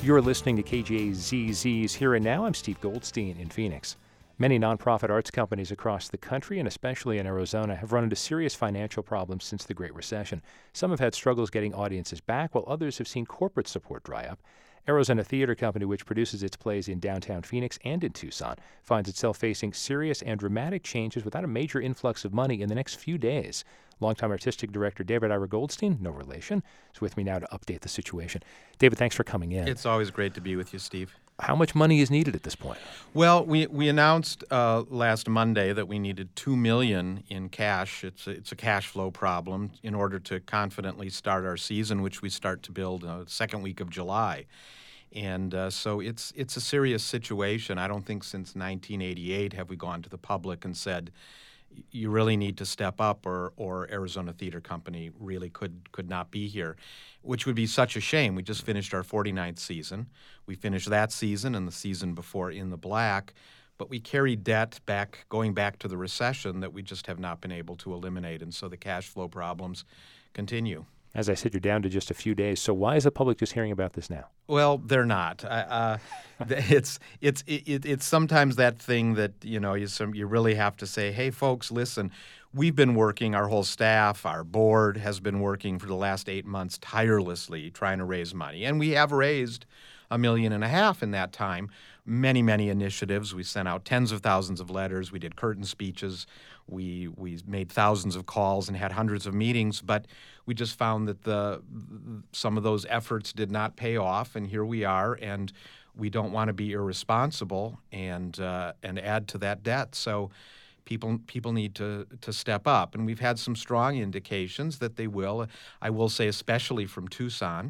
You're listening to KJZZ's Here and Now. I'm Steve Goldstein in Phoenix. Many nonprofit arts companies across the country, and especially in Arizona, have run into serious financial problems since the Great Recession. Some have had struggles getting audiences back, while others have seen corporate support dry up. Arizona Theater Company, which produces its plays in downtown Phoenix and in Tucson, finds itself facing serious and dramatic changes without a major influx of money in the next few days. Longtime artistic director David Ira Goldstein, no relation, is with me now to update the situation. David, thanks for coming in. It's always great to be with you, Steve. How much money is needed at this point? Well, we announced last Monday that we needed $2 million in cash. It's a cash flow problem in order to confidently start our season, which we start to build second week of July. And so it's a serious situation. I don't think since 1988 have we gone to the public and said, you really need to step up or Arizona Theater Company really could not be here, which would be such a shame. We just finished our 49th season. We finished that season and the season before in the black, but we carry debt going back to the recession that we just have not been able to eliminate, and so the cash flow problems continue. As I said, you're down to just a few days. So why is the public just hearing about this now? Well, they're not. It's sometimes that thing that you really have to say, hey, folks, listen. We've been working. Our whole staff, our board has been working for the last 8 months tirelessly trying to raise money, and we have raised $1.5 million in that time. Many, many initiatives. We sent out tens of thousands of letters. We did curtain speeches. We made thousands of calls and had hundreds of meetings, but we just found that some of those efforts did not pay off, and here we are, and we don't want to be irresponsible and add to that debt. So people need to step up, and we've had some strong indications that they will. I will say, especially from Tucson.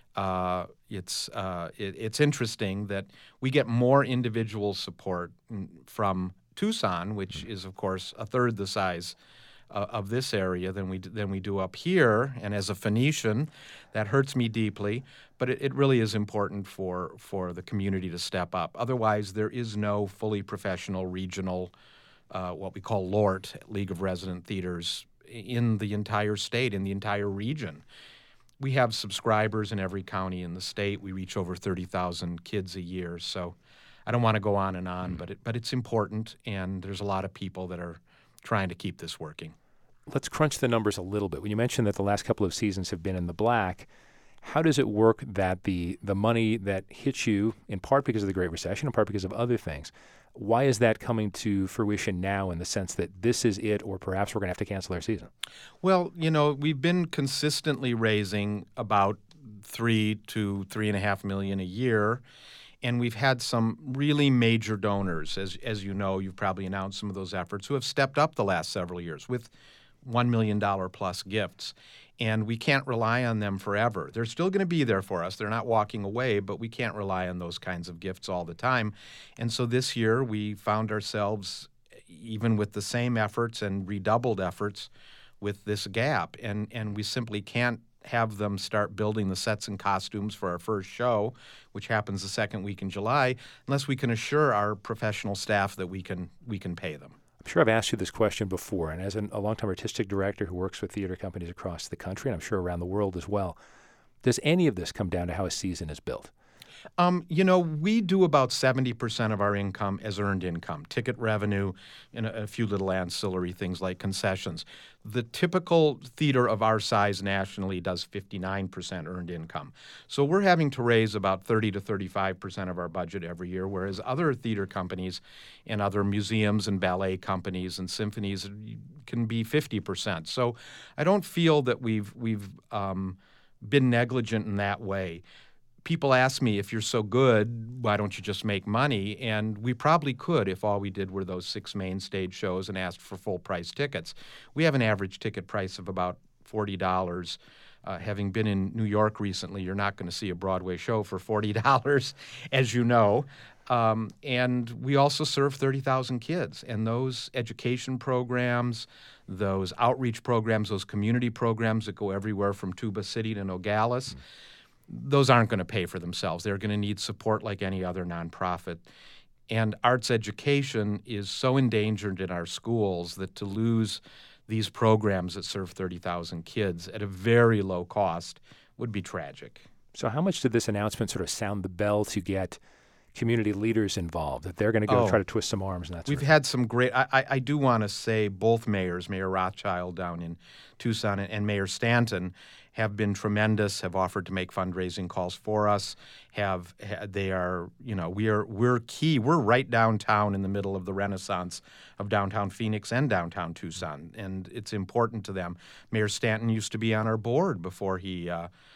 It's interesting that we get more individual support from Tucson, which is, of course, a third the size of this area than we do up here. And as a Phoenician, that hurts me deeply. But it really is important for the community to step up. Otherwise, there is no fully professional regional, what we call LORT, League of Resident Theaters, in the entire state, in the entire region. We have subscribers in every county in the state. We reach over 30,000 kids a year. So I don't want to go on and on, but it's important, and there's a lot of people that are trying to keep this working. Let's crunch the numbers a little bit. When you mentioned that the last couple of seasons have been in the black, how does it work that the money that hits you, in part because of the Great Recession, in part because of other things, why is that coming to fruition now in the sense that this is it, or perhaps we're going to have to cancel our season? Well, we've been consistently raising about $3 to $3.5 million a year, and we've had some really major donors, as you know, you've probably announced some of those efforts, who have stepped up the last several years with $1 million plus gifts. And we can't rely on them forever. They're still going to be there for us. They're not walking away, but we can't rely on those kinds of gifts all the time. And so this year we found ourselves, even with the same efforts and redoubled efforts, with this gap. And we simply can't have them start building the sets and costumes for our first show, which happens the second week in July, unless we can assure our professional staff that we can pay them. I'm sure I've asked you this question before, and as a longtime artistic director who works with theater companies across the country, and I'm sure around the world as well, does any of this come down to how a season is built? We do about 70% of our income as earned income, ticket revenue, and a few little ancillary things like concessions. The typical theater of our size nationally does 59% earned income. So we're having to raise about 30 to 35% of our budget every year, whereas other theater companies and other museums and ballet companies and symphonies can be 50%. So I don't feel that we've been negligent in that way. People ask me, if you're so good, why don't you just make money? And we probably could if all we did were those 6 main stage shows and asked for full price tickets. We have an average ticket price of about $40. Having been in New York recently, you're not going to see a Broadway show for $40, as you know. And we also serve 30,000 kids. And those education programs, those outreach programs, those community programs that go everywhere from Tuba City to Nogales, those aren't going to pay for themselves. They're going to need support like any other nonprofit. And arts education is so endangered in our schools that to lose these programs that serve 30,000 kids at a very low cost would be tragic. So how much did this announcement sort of sound the bell to get community leaders involved, that they're going to go try to twist some arms and that sort We've of thing? had some great, I do want to say both mayors, Mayor Rothschild down in Tucson and Mayor Stanton, have been tremendous, have offered to make fundraising calls for us, they are, we're key. We're right downtown in the middle of the renaissance of downtown Phoenix and downtown Tucson, and it's important to them. Mayor Stanton used to be on our board before he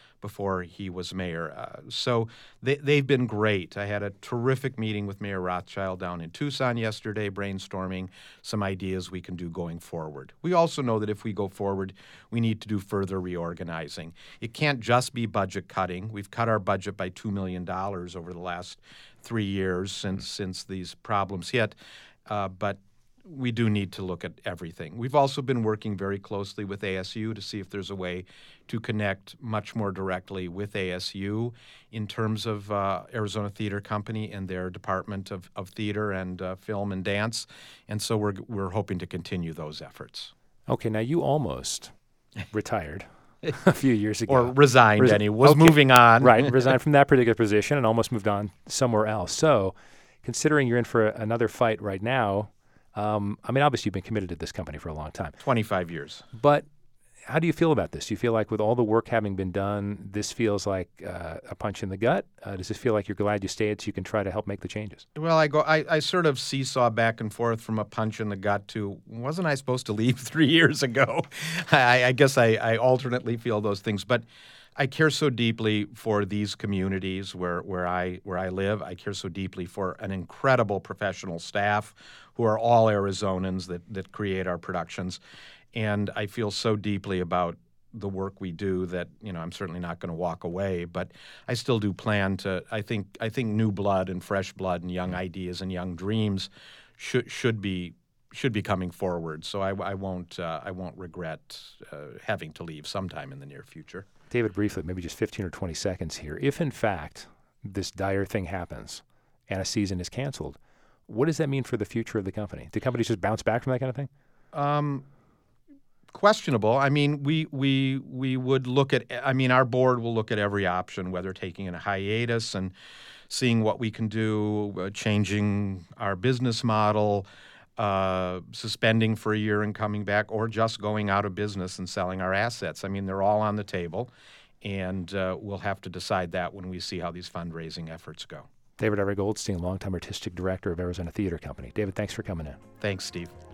was mayor. So they've been great. I had a terrific meeting with Mayor Rothschild down in Tucson yesterday, brainstorming some ideas we can do going forward. We also know that if we go forward, we need to do further reorganizing. It can't just be budget cutting. We've cut our budget by $2 million over the last 3 years since these problems hit, but we do need to look at everything. We've also been working very closely with ASU to see if there's a way to connect much more directly with ASU in terms of Arizona Theater Company and their Department of Theater and Film and Dance. And so we're hoping to continue those efforts. Okay, now you almost retired a few years ago. Or resigned, moving on. Right, resigned from that particular position and almost moved on somewhere else. So considering you're in for another fight right now, obviously you've been committed to this company for a long time. 25 years. But how do you feel about this? Do you feel like with all the work having been done, this feels like a punch in the gut? Does this feel like you're glad you stayed so you can try to help make the changes? Well, I sort of seesaw back and forth from a punch in the gut to, wasn't I supposed to leave 3 years ago? I guess I alternately feel those things. But I care so deeply for these communities where I live. I care so deeply for an incredible professional staff who are all Arizonans that create our productions. And I feel so deeply about the work we do that, I'm certainly not going to walk away, but I still do plan to. I think new blood and fresh blood and young ideas and young dreams should be coming forward. So I won't regret having to leave sometime in the near future. David, briefly, maybe just 15 or 20 seconds here. If, in fact, this dire thing happens and a season is canceled, what does that mean for the future of the company? Do companies just bounce back from that kind of thing? Questionable. We would look at, our board will look at every option, whether taking a hiatus and seeing what we can do, changing our business model, suspending for a year and coming back, or just going out of business and selling our assets. They're all on the table, and we'll have to decide that when we see how these fundraising efforts go. David R. Goldstein, longtime artistic director of Arizona Theater Company. David, thanks for coming in. Thanks, Steve.